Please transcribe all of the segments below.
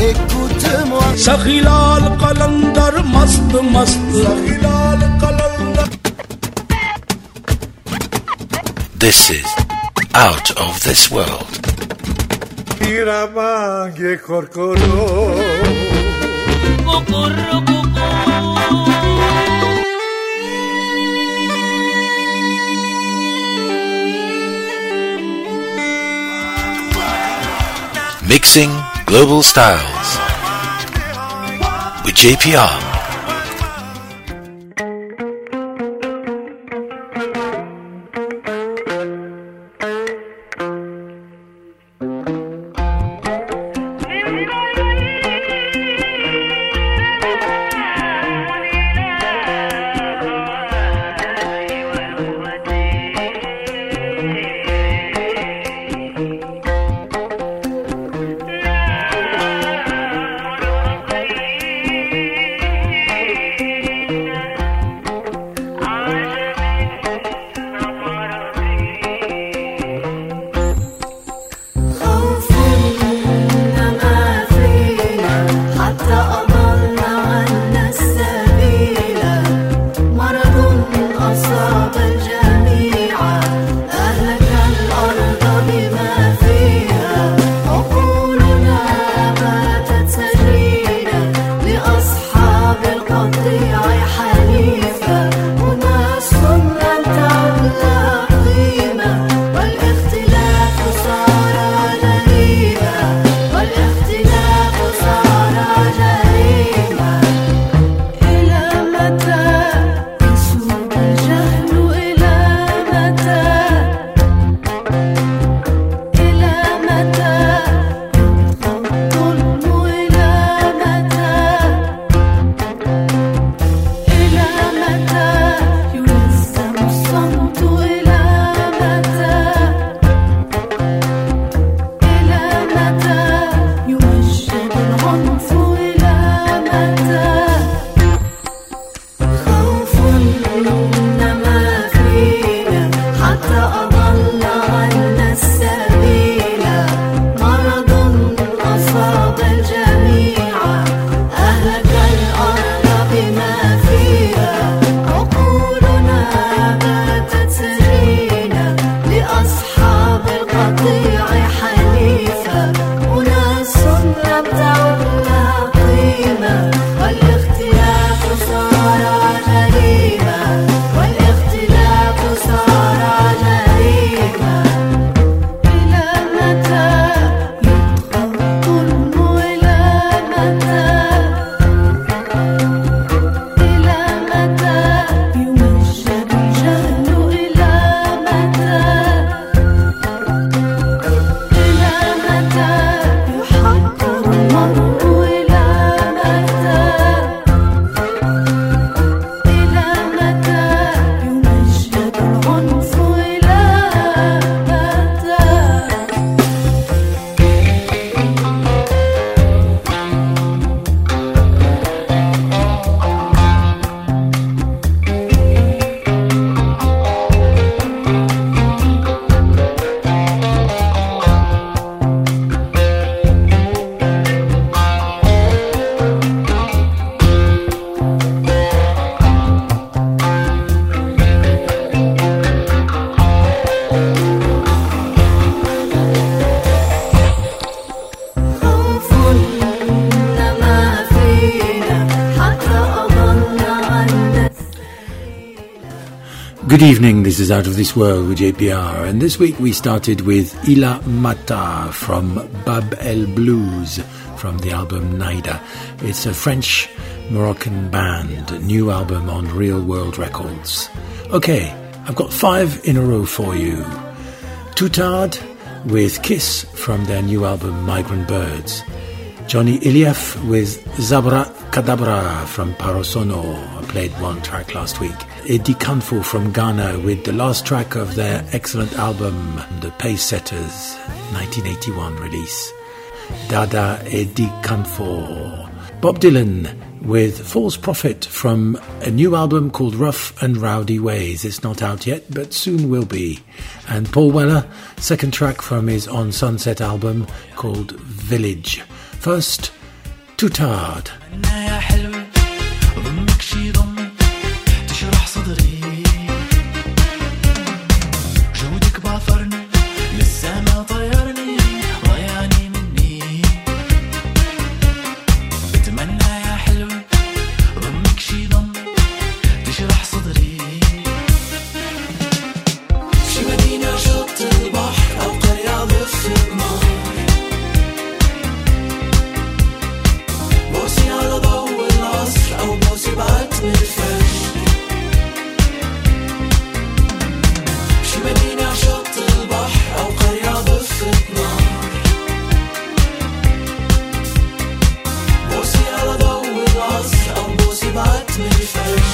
écoute-moi. Sakhilal qalandar mast mast. Sakhilal qalandar. This is Out of This World. Iramange korkoro. Kokoro koko. Mixing Global Styles with JPR. Good evening, this is Out of This World with JPR, and this week we started with Ila Mata from Bab El Blues from the album Naida. It's a French-Moroccan band, new album on Real World Records. Okay, I've got 5 in a row for you. Toutard with Kiss from their new album Migrant Birds. Johnny Iliev with Zabra Kadabra from Parosono. I played one track last week. Eddie Kanfo from Ghana with the last track of their excellent album, The Pace Setters, 1981 release. Dada Eddie Kanfo. Bob Dylan with False Prophet from a new album called Rough and Rowdy Ways. It's not out yet, but soon will be. And Paul Weller, second track from his On Sunset album called Village. First, Tutard. يا حلوة ضمك شي ضمي تشرح صدري جودك بعثرني للسما طيرني ضيعني مني بتمنى يا حلوة ضمك شي ضمي تشرح صدري شي مدينة شط البحر أو قرية ضفة نار بوسي على ضوء العصر أو بوسي بعتم الفجر شي مدينة شط البحر أو قرية ضفة نار بوسي على ضوء العصر أو بوسي بعتم الفجر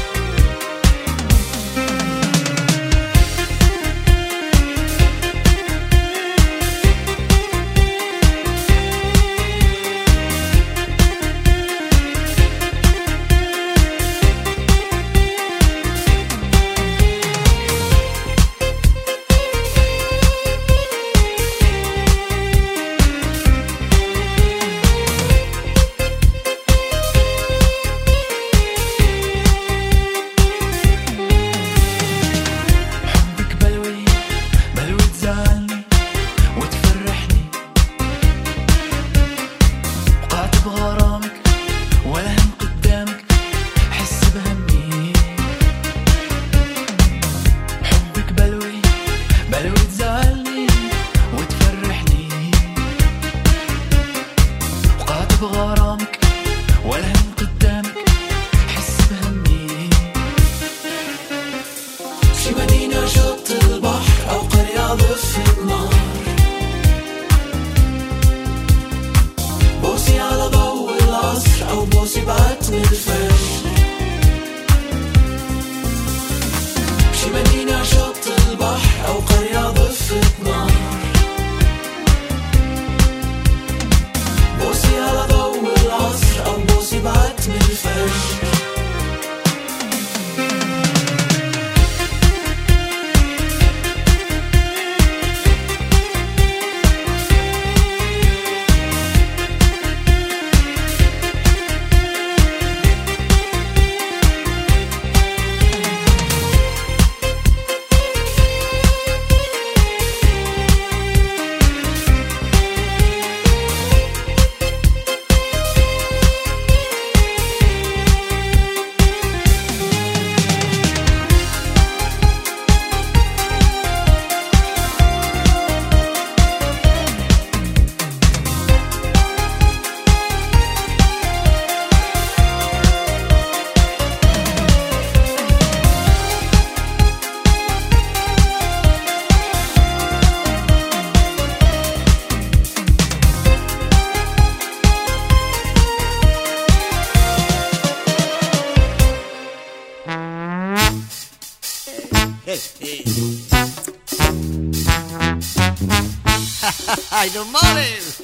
Ay, no mames.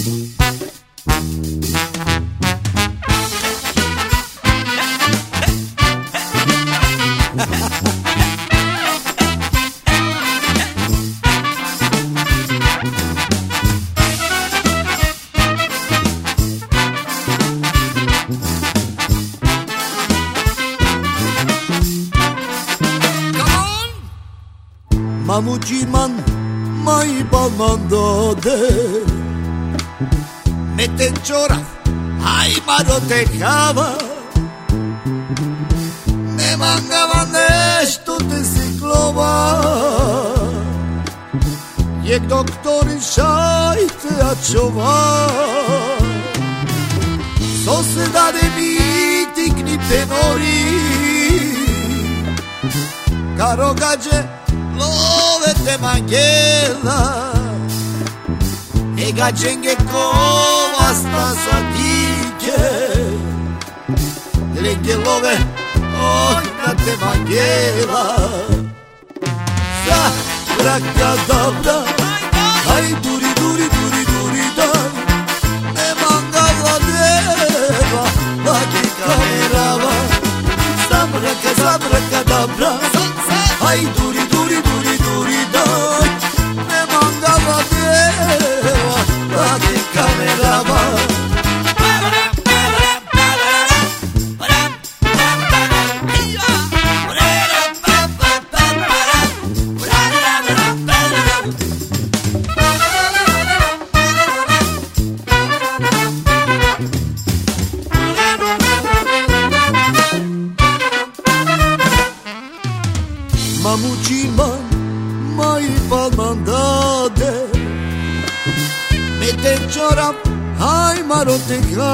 Mamuciman mai balmando de Mete chora, ay maro te java Me mangaban esto te ciklova Jak doktori šajte a čova Co se dade biti kni tenori Karo gađe love te manjela E gađenge kova sta sa dike Lenge love oj na te manjela Za braka dobra Aj duri duri duri duri daj Ne mangala deva Laki kamerava Za braka dobra Aj duri duri duri duri daj Ne mangala deva Laki kamerava Mamucilman mai palmandade Mete çorap hay maroteca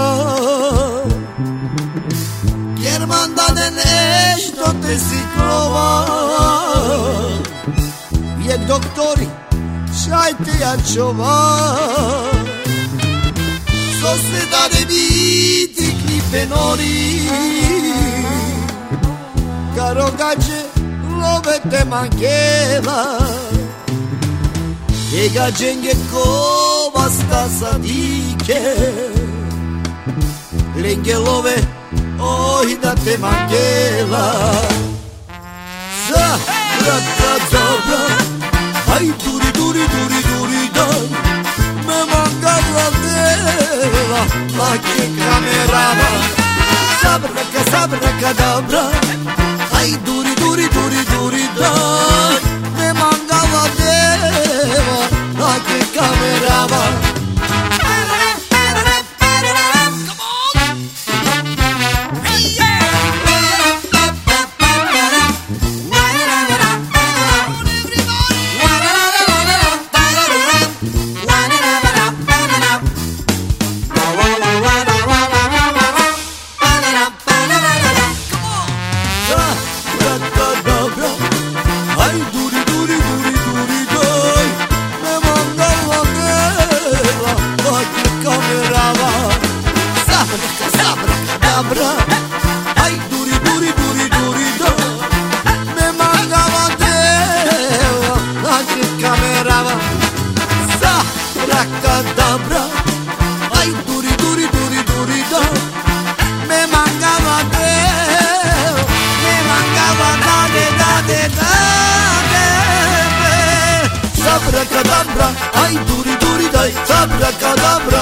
Germandaden ești te siklova Jak doktori šajte jačova Soseda de biti klipenori Karogađe love te mancheva E gađenge kovasta sadike Lengelove oj da te mancheva Sa raka dobra Aj duri duri duri duri dan Me mangala dela La che camerava Sabraka dobra Aj duri duri duri duri dan Me mangala dela La che camerava Abracadabra, ay duri duri day, abracadabra,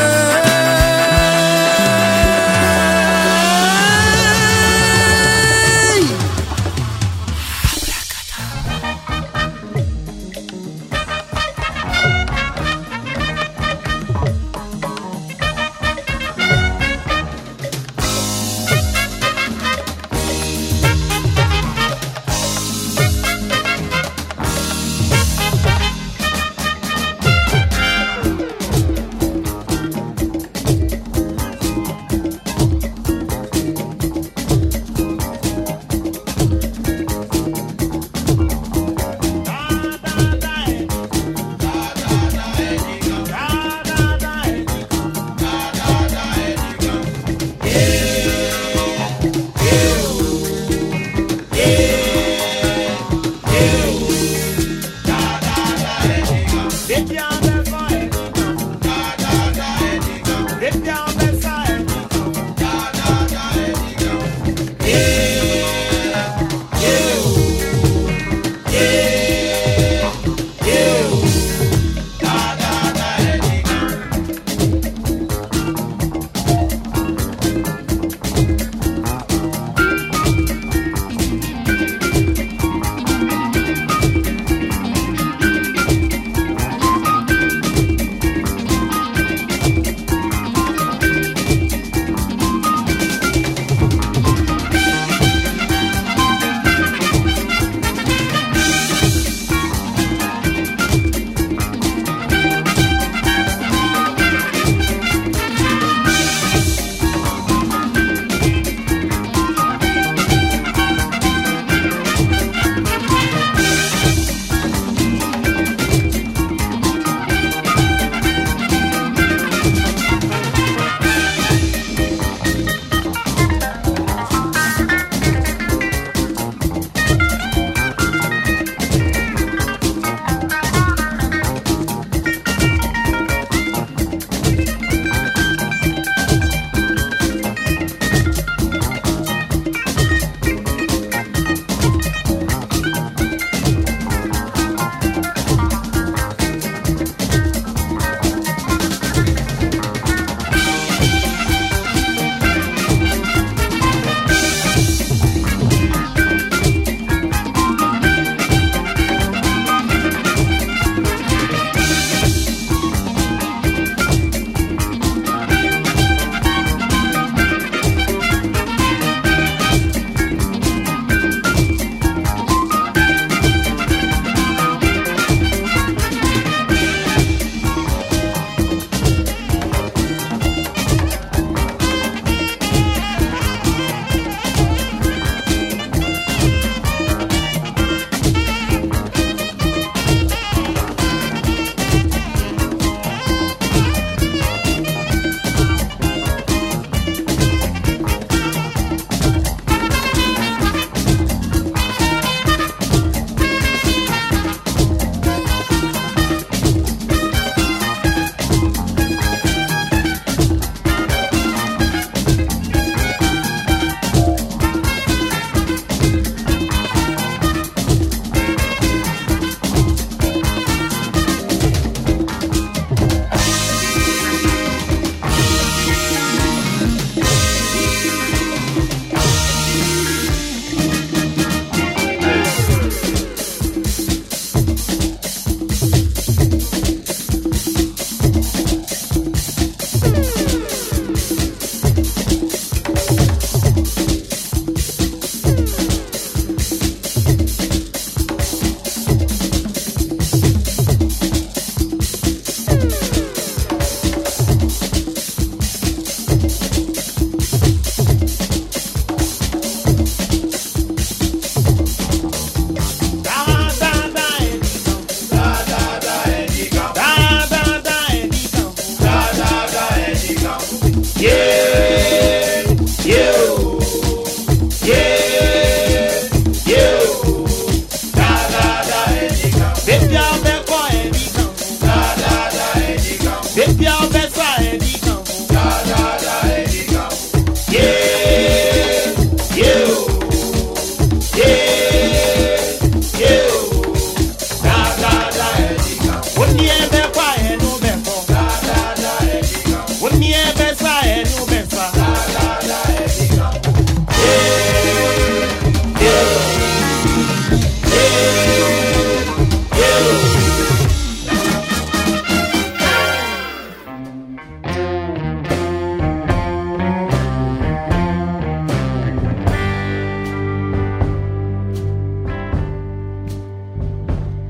hey.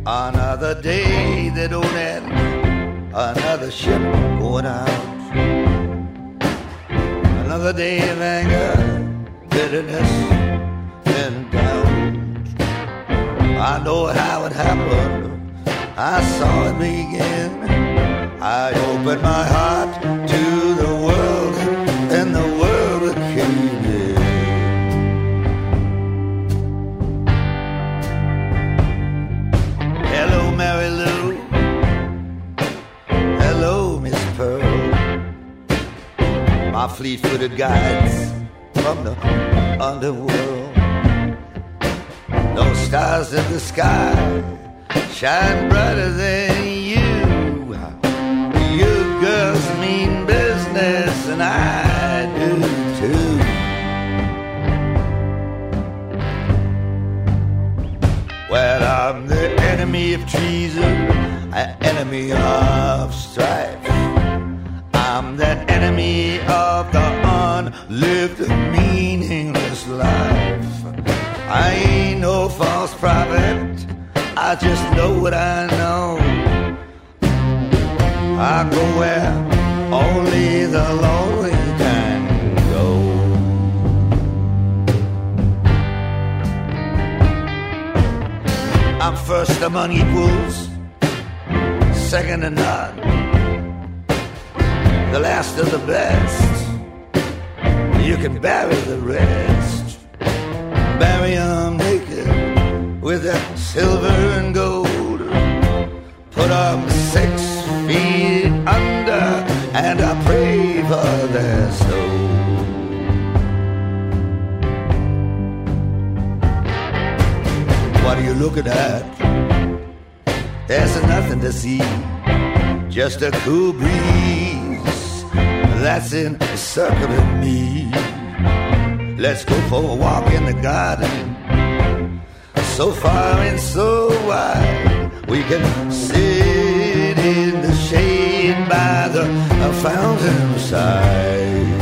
Another day that don't end, another ship going out. Another day of anger, bitterness, and doubt. I know how it happened, I saw it begin. I opened my heart to the world, and the world came in. Hello, Mary Lou. Hello, Miss Pearl. My fleet-footed guides from the underworld. Those stars in the sky shine brighter than you. You girls mean business, and I do too. Well, I'm the enemy of treason, an enemy of strife. I'm the enemy of the unlived, meaningless life. I ain't no false prophet, I just know what I know. I go where only the lonely can go. I'm first among equals, second to none, the last of the best. You can bury the rest, bury 'em naked with that silver and gold. Put 'em 6 feet under, and I pray for their soul. What are you looking at? There's nothing to see, just a cool breeze that's encircling me. Let's go for a walk in the garden, so far and so wide. We can sit in the shade by the fountain side.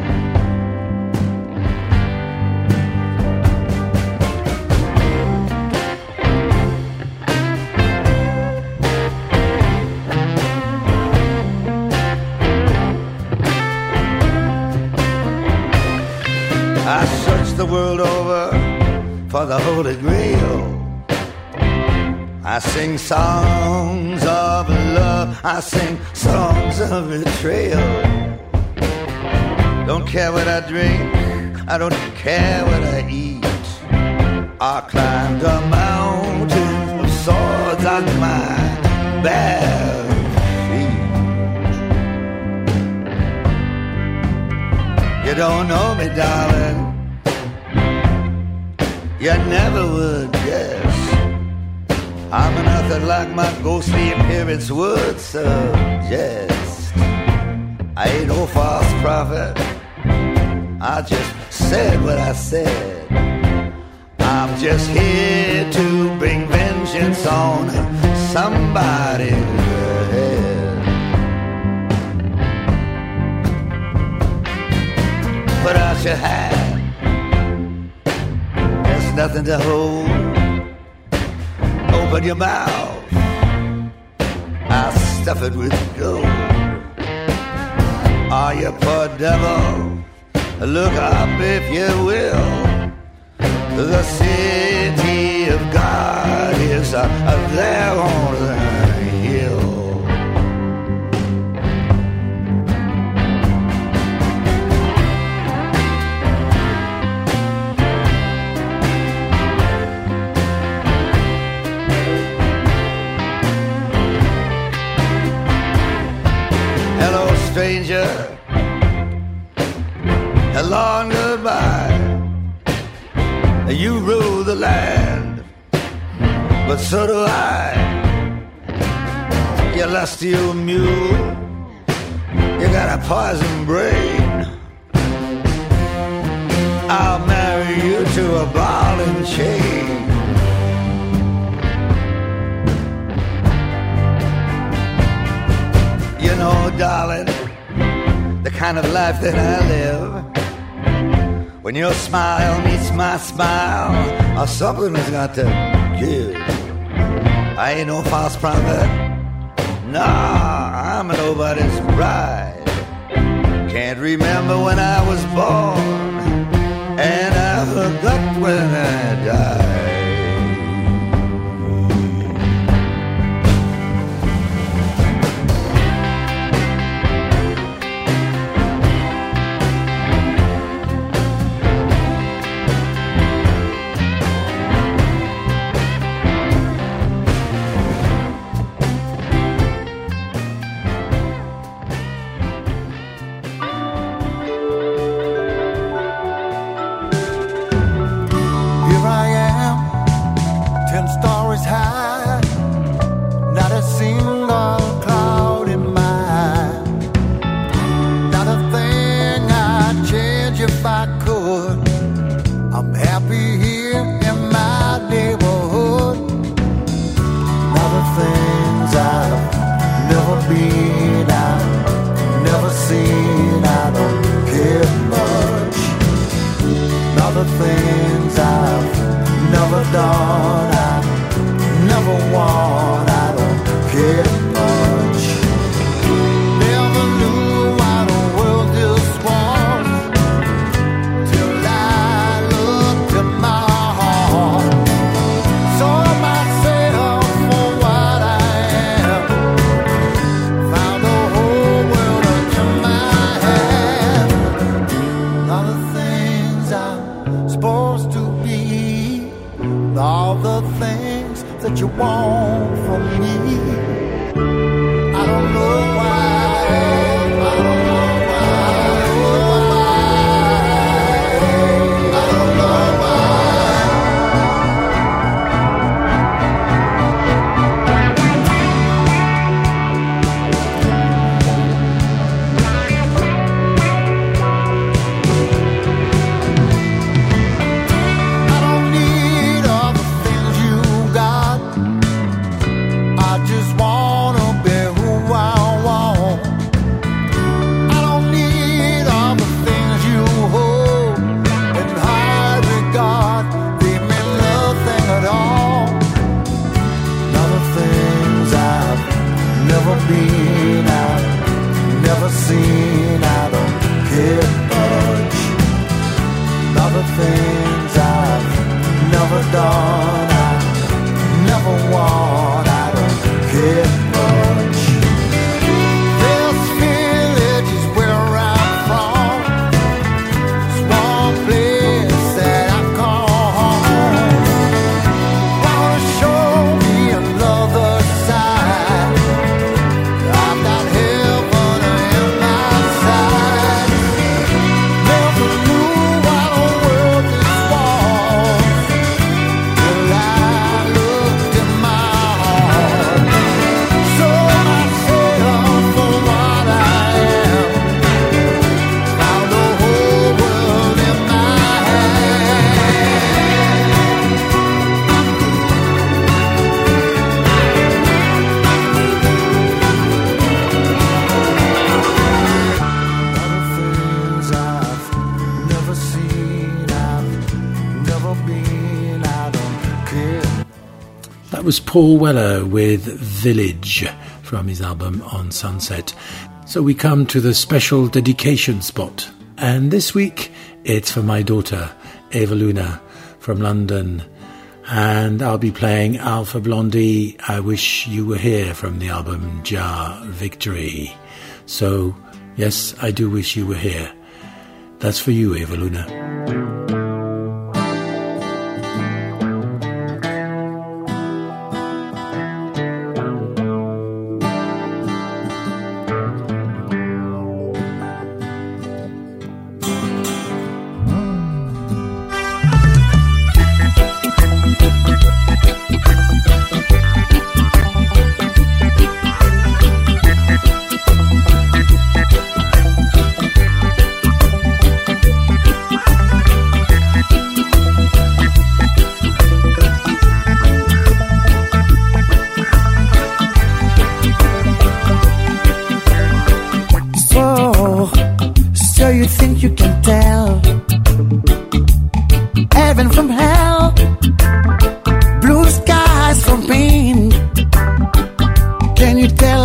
I searched the world over for the Holy Grail. I sing songs of love, I sing songs of betrayal. Don't care what I drink, I don't care what I eat. I climbed a mountain of swords on my bare feet. You don't know me, darling, you never would guess. I'm nothing like my ghostly appearance would suggest. I ain't no false prophet, I just said what I said. I'm just here to bring vengeance on somebody's head. Put out your hand, there's nothing to hold. Open your mouth, I'll stuff it with gold. Oh, you poor devil, look up if you will. The city of God is there on the hill. Stranger, hello and goodbye. You rule the land, but so do I. You lusty old mule, you got a poison brain. I'll marry you to a ball and chain. You know, darling, the kind of life that I live, when your smile meets my smile, or something has got to give. I ain't no false prophet. Nah, I'm nobody's bride. Can't remember when I was born, and I forgot when I died. Was Paul Weller with Village from his album On Sunset. So we come to the special dedication spot, and this week it's for my daughter Eva Luna from London, and I'll be playing Alpha Blondy, I Wish You Were Here from the album Jah Victory. So yes, I do wish you were here. That's for you, Eva Luna.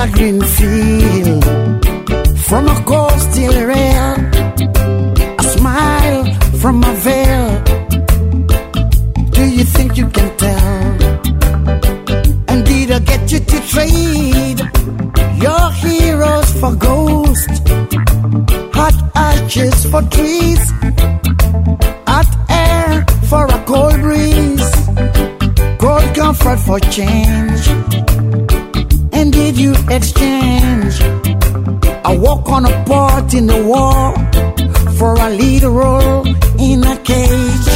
a green field, from a coastal rail, a smile from a veil. Do you think you can tell? And did I get you to trade your heroes for ghosts, hot ashes for trees, hot air for a cold breeze, cold comfort for change? And did you exchange a walk on a part in the war for a lead role in a cage?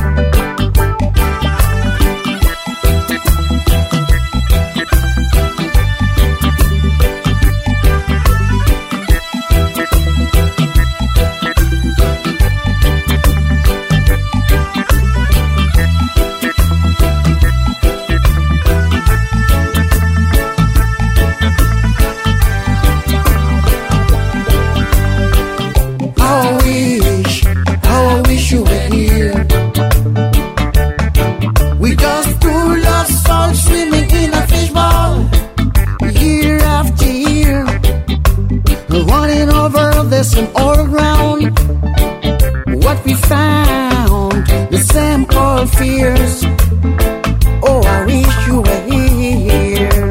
And all around what we found, the same old fears. Oh, I wish you were here.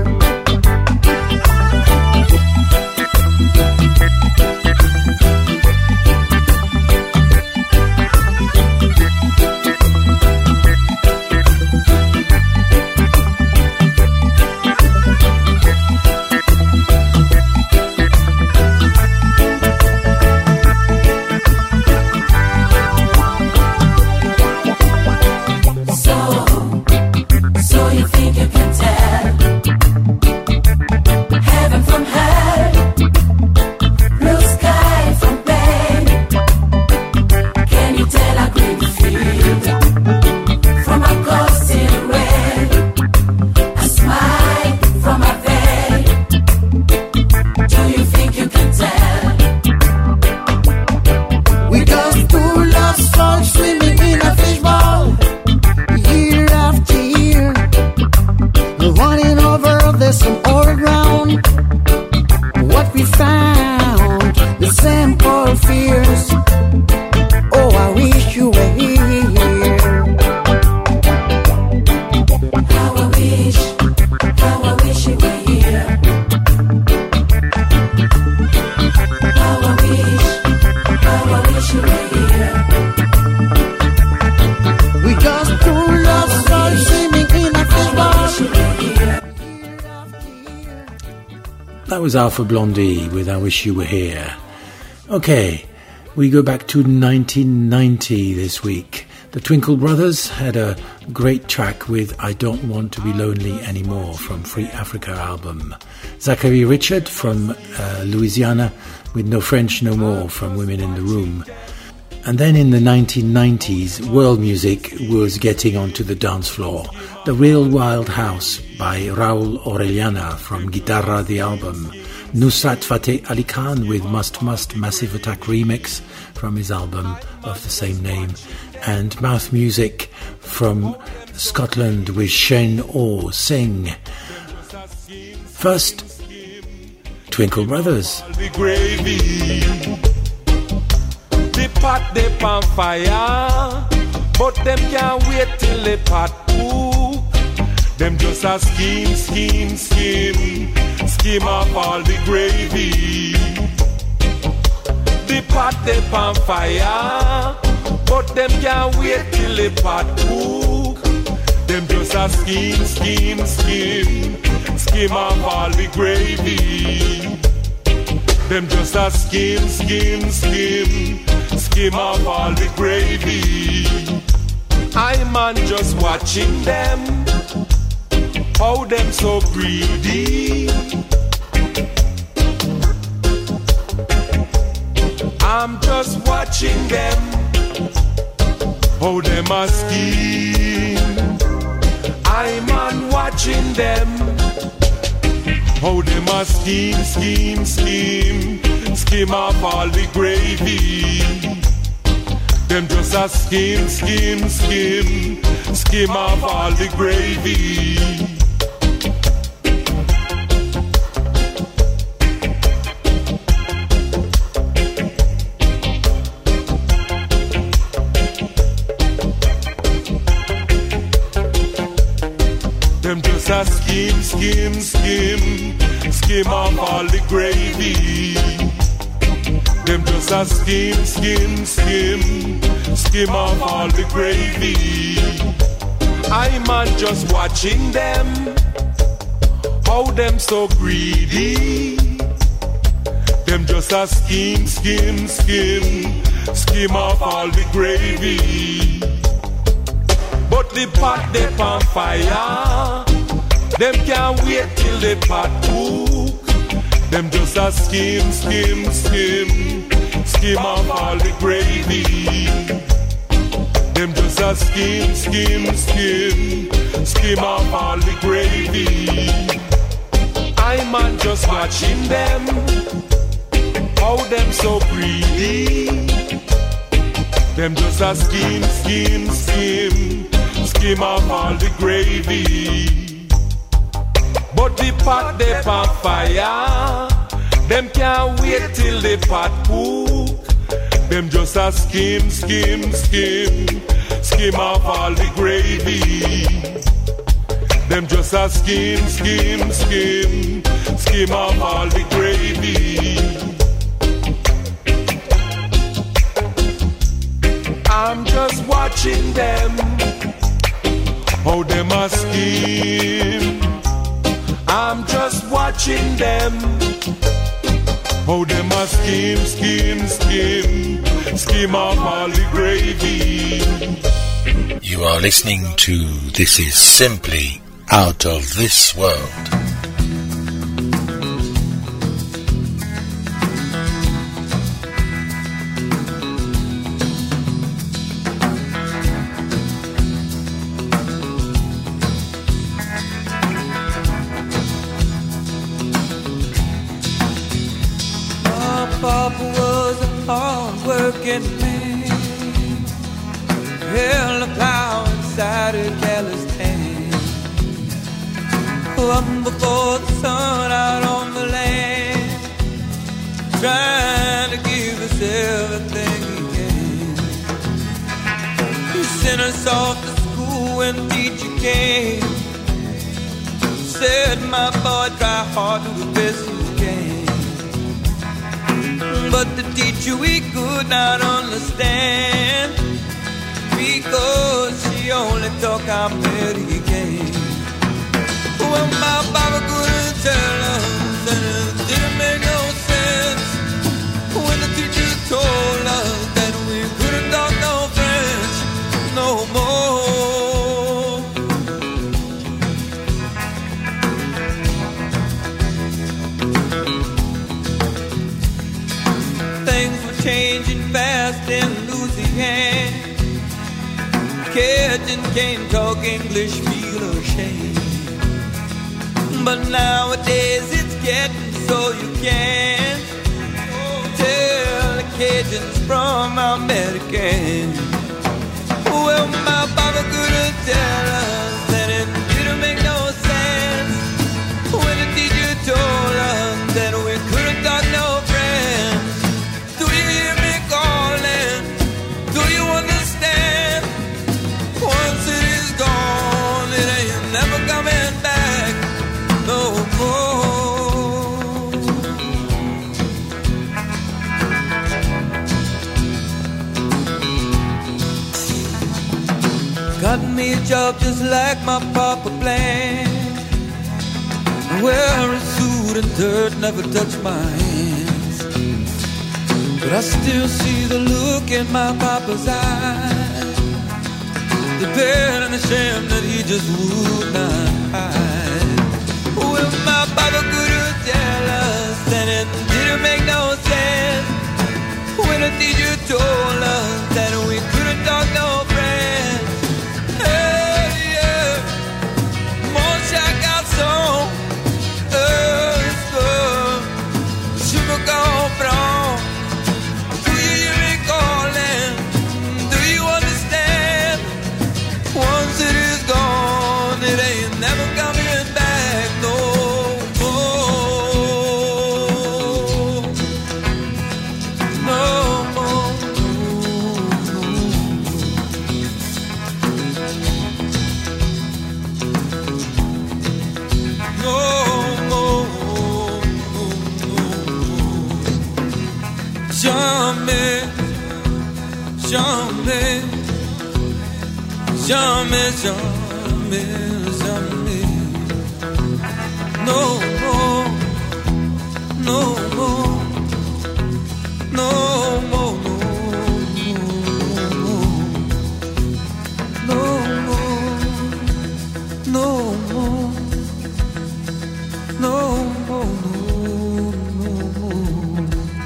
That was Alpha Blondy with I Wish You Were Here. Okay, we go back to 1990 this week. The Twinkle Brothers had a great track with I Don't Want to Be Lonely Anymore from Free Africa album. Zachary Richard from Louisiana with No French No More from Women in the Room. And then in the 1990s, world music was getting onto the dance floor. The Real Wild House by Raul Orellana from Guitarra the album. Nusrat Fateh Ali Khan with Must Must Massive Attack remix from his album of the same name. And Mouth Music from Scotland with Shane Orr Sing. First, Twinkle Brothers. The pot they on fire, but them can't wait till the pot cook. Them just a scheme off all the gravy. The pot they on fire, but them can't wait till the pot cook. Them just a scheme off all the gravy. Them just a scheme off all the gravy. I'm on just watching them, how them so greedy. I'm just watching them, how them a scheme. I'm on watching them, how them a scheme off all the gravy. Them just a scheme off all the gravy. Them just a skim, skim, skim, skim off all the gravy. Them just a skim, skim, skim, skim off all the gravy. I'm just watching them, how them so greedy. Them just a skim, skim, skim, skim off all the gravy. But the pot they on fire, them can't wait till the pot cook. Them just a skim, skim, skim, skim off all the gravy. Them just a skim, skim, skim, skim off all the gravy. I'm just watching them, how them so greedy. Them just a skim, skim, skim, skim off all the gravy. But the pot they on fire, them can't wait till the pot cook. Them just a skim, skim, skim, skim off all the gravy. Them just a skim, skim, skim, skim off all the gravy. I'm just watching them, how them a skim. I'm just watching them, how them a skim, skim, skim, skim off all the gravy. You are listening to This Is Simply Out of This World. Papa was a hard-working man. Held a plow inside a callous hand. Up before the sun out on the land, trying to give us everything he can. He sent us off to school when the teacher came. Said, my boy, try hard, do the best you can. But the teacher we could not understand, because she only talk how bad he can. Well, my Papa couldn't tell us, and it didn't make no sense when the teacher told us that we couldn't talk no French no more. Things were changing fast in Louisiana. Kids can't talk English, feel ashamed. But nowadays it's getting so you can't tell the Cajuns from Americans. Well, my Papa couldn't tell us that it didn't make no sense when the teacher told us that we couldn't talk no French. Do you hear me calling? Do you understand? Once it is gone, it ain't never coming back no more. Got me a job just like my Papa planned. I wear a suit and dirt never touch my hands, but I still see the look in my Papa's eyes, the pain and the shame that he just would not hide. Well, my Papa couldn't tell us, and it didn't make no sense when the teacher told us that we couldn't talk no French. Hey, yeah, mon cher garçon, je me comprends. Do you hear me calling? Do you understand? Once it is gone, it ain't never jamais, jamais, jamais, jamais, jamais. No more, no more, no more, no more, no more, no more, no more.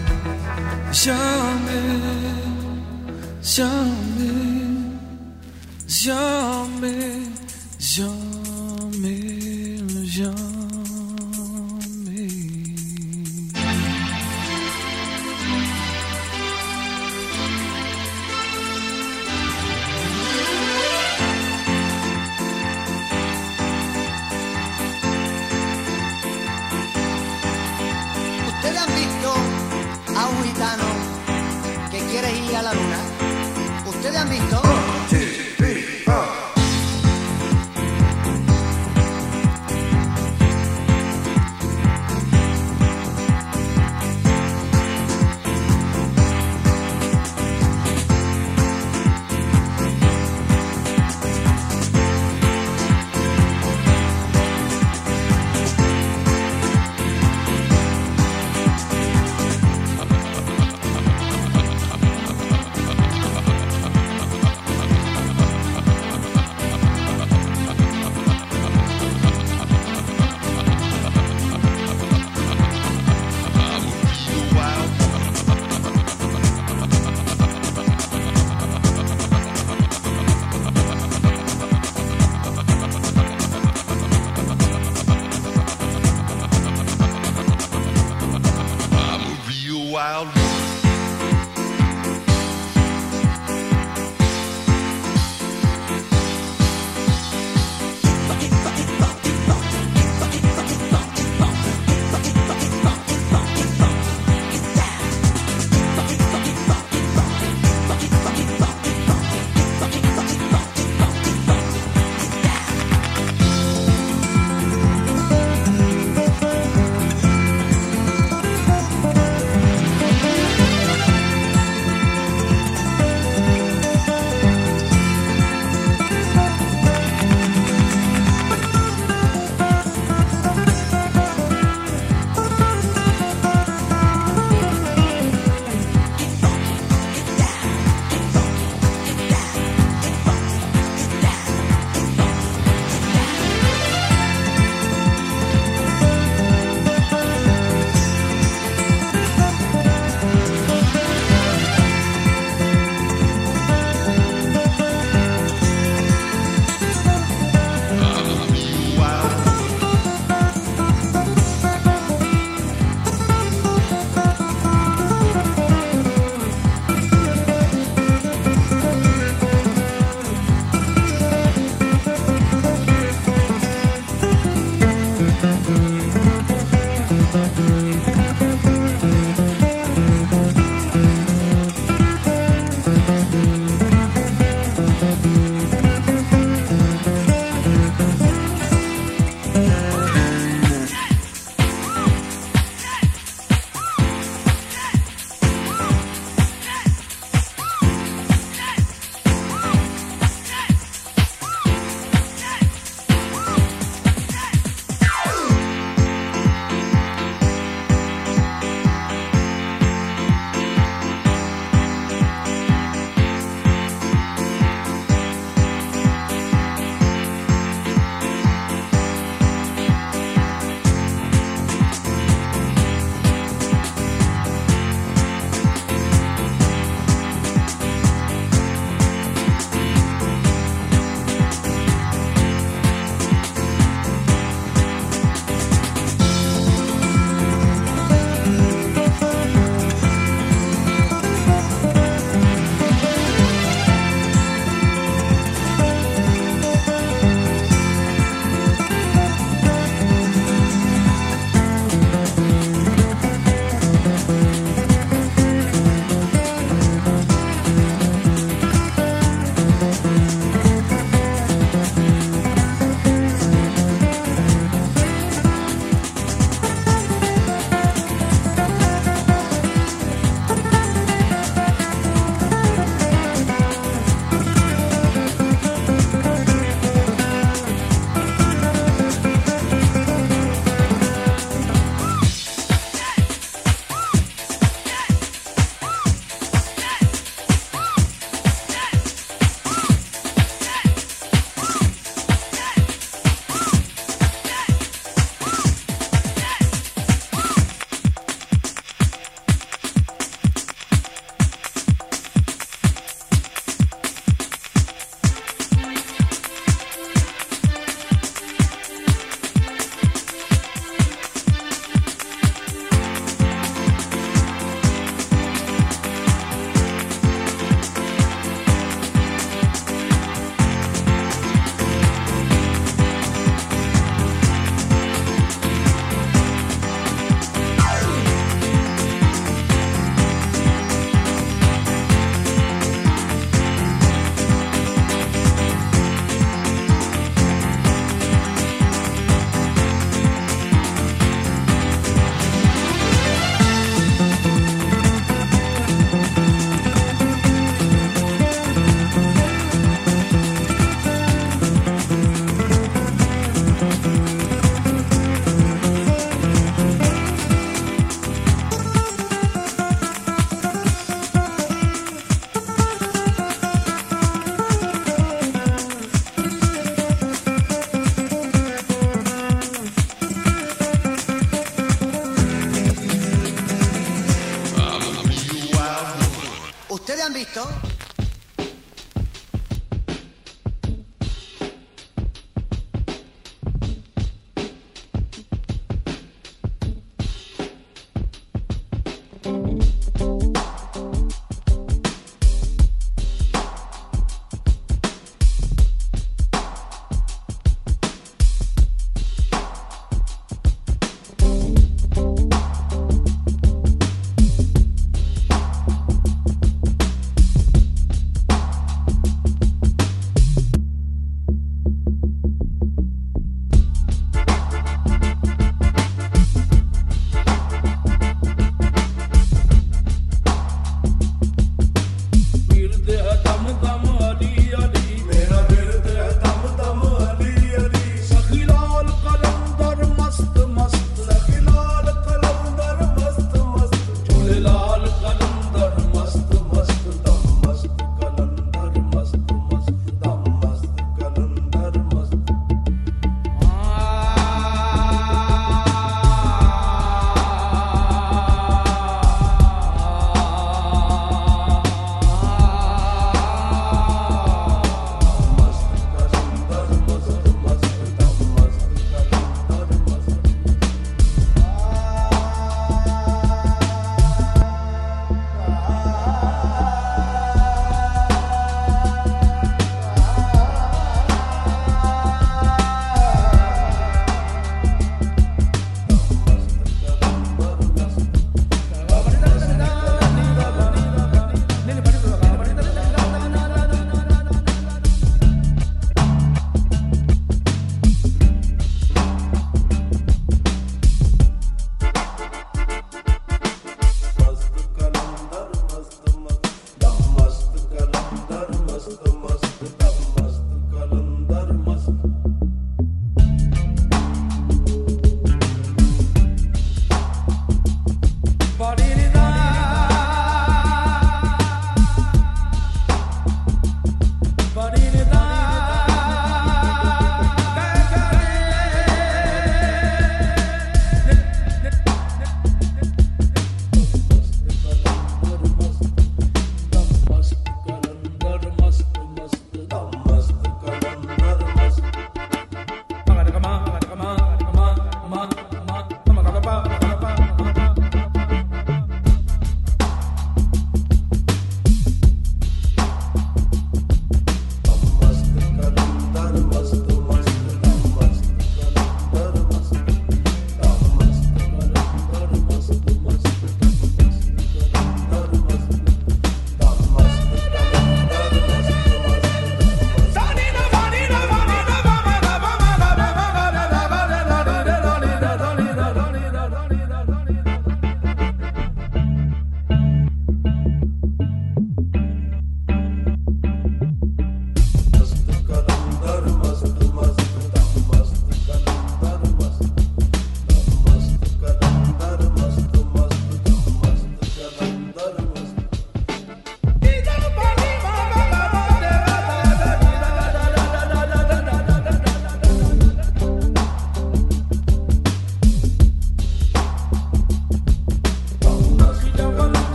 Jamais, jamais, jamais, jamais, jamais. ¿Ustedes han visto a un gitano que quiere ir a la luna? ¿Ustedes han visto?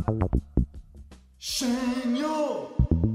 Señor.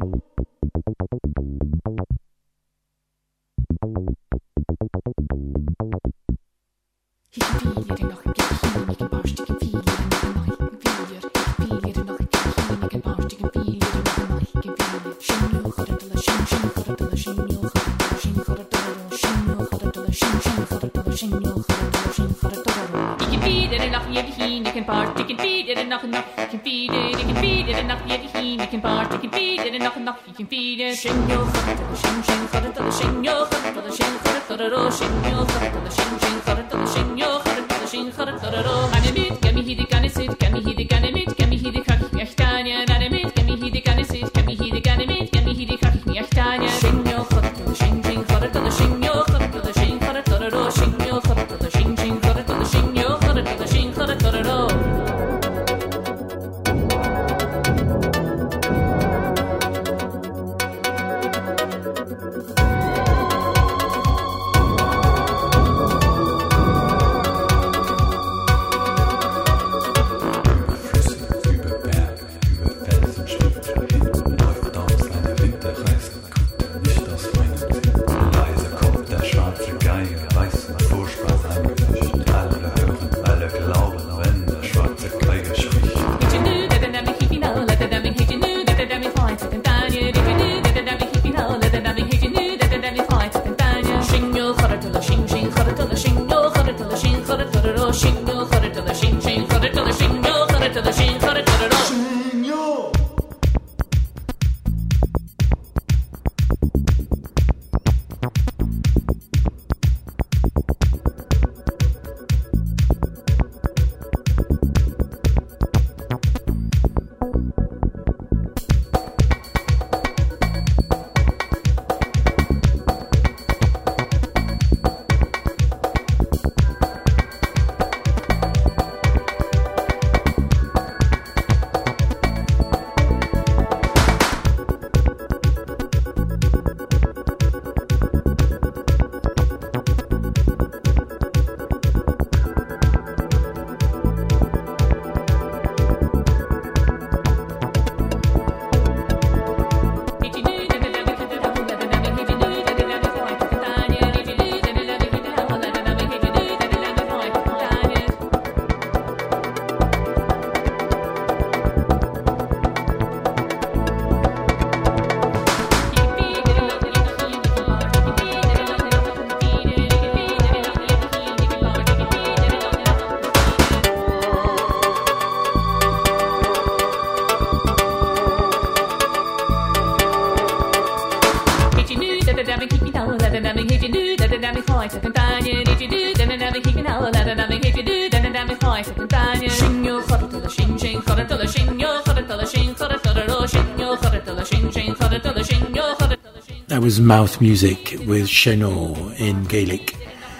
That was Mouth Music with Chenor in Gaelic.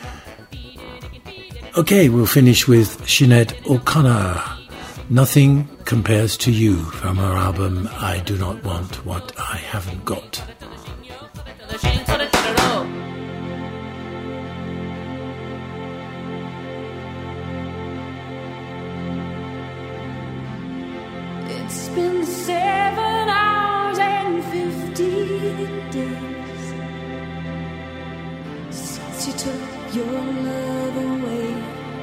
Okay, we'll finish with Sinead O'Connor. Nothing Compares to You from her album I Do Not Want What I Haven't Got. It's been 7 hours and 15 days since you took your love away.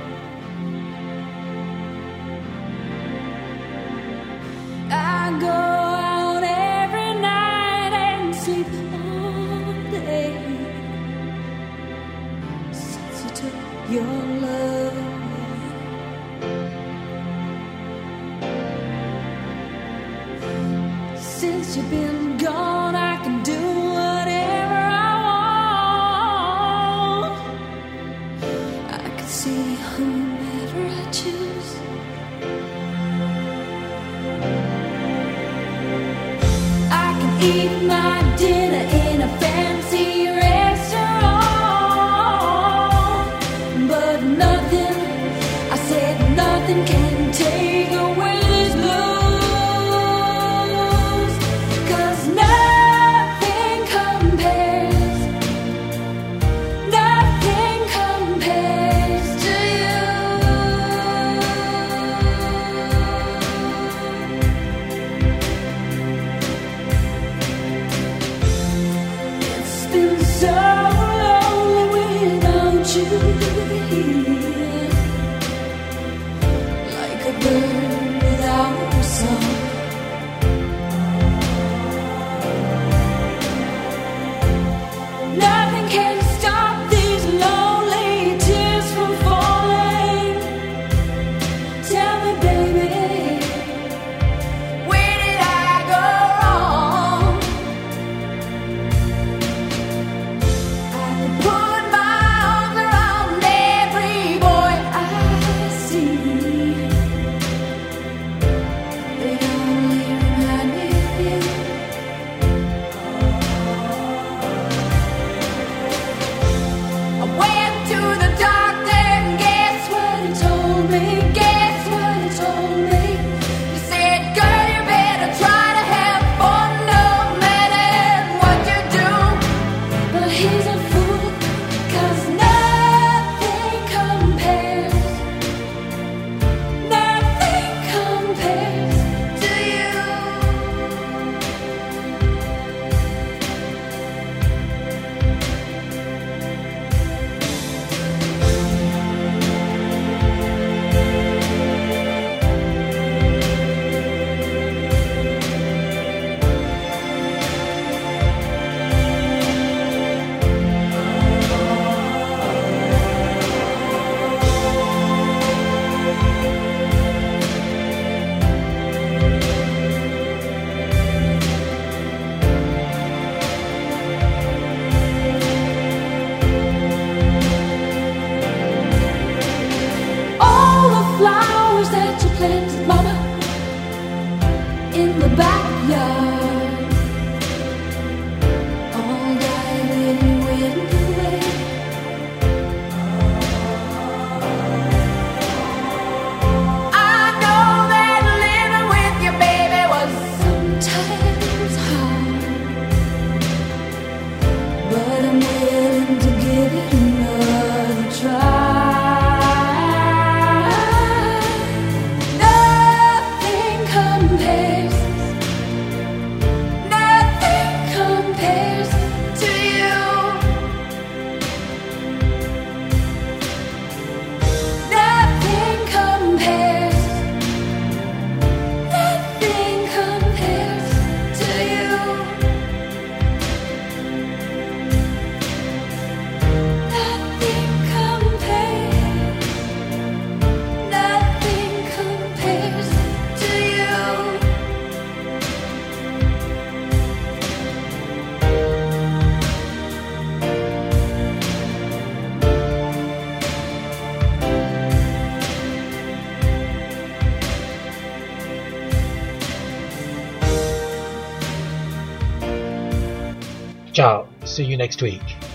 I go out every night and sleep all day since you took your love away. Since you've been gone, I can do whatever I want. I can see whomever I choose. I can eat my dinner in a fancy restaurant, but nothing, I said nothing can take away this blues. in the backyard, all died when you went away. I know that living with your baby was sometimes hard, but I'm willing to give it another try. Ciao, see you next week.